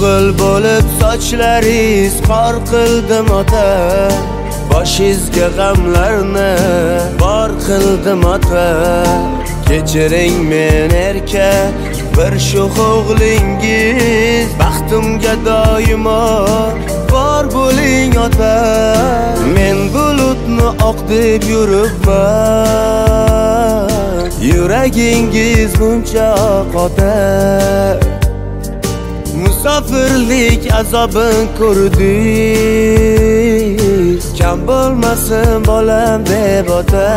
O'g'il bo'lib sochlaringiz qor qildim ota, boshingizga g'amlarni bor qildim ota. Kechiring men erkak bir sho'x o'g'lingiz, baxtimga doimo bor bo'ling ota. Men bulutni oq deb yuribman, yuragingiz buncha ota. Musofirlik azobin ko'rdingiz, kam bo'lmasin bolam deb ota.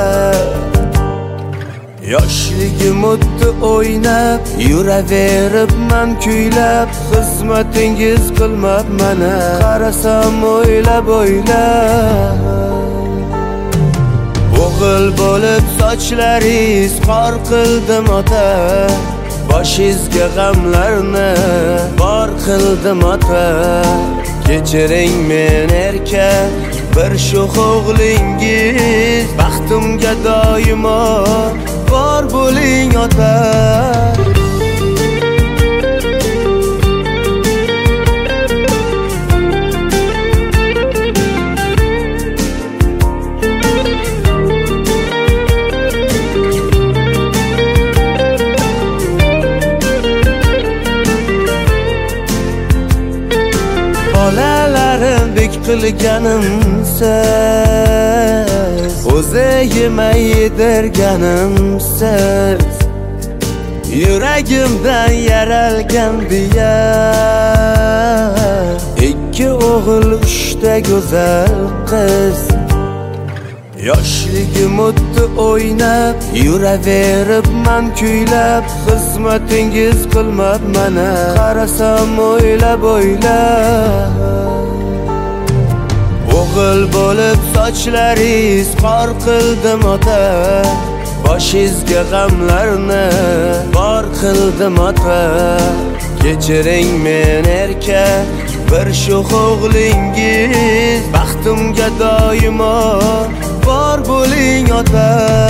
Yoshligim o'tdi o'ynab, yuraveribman kuylab, xizmatingiz qilmabman, qarasam o'ylab. O'g'il bo'lib sochlaringiz qor qildim ota, boshingizga g'amlarni bor qildim ota. Kechiring men erkak bir sho'x o'g'lingiz, baxtimga doimo bor bo'ling ota. Bolalarim bek qilganimsiz, o'zi yemay yedirganimsiz. Yuragimdan yaralgan diya, ikki o'g'il uchta go'zal qiz. Yoshligim o'tdi o'ynab, yuraveribman kuylab, xizmatingiz qilmabman, qarasam o'ylab. O'g'il bo'lib sochlaringiz qor qildim ota, boshingizga g'amlarni bor qildim ota. Kechiring men erkak bir sho'x o'g'lingiz, baxtimga doimo bor bo'ling ota.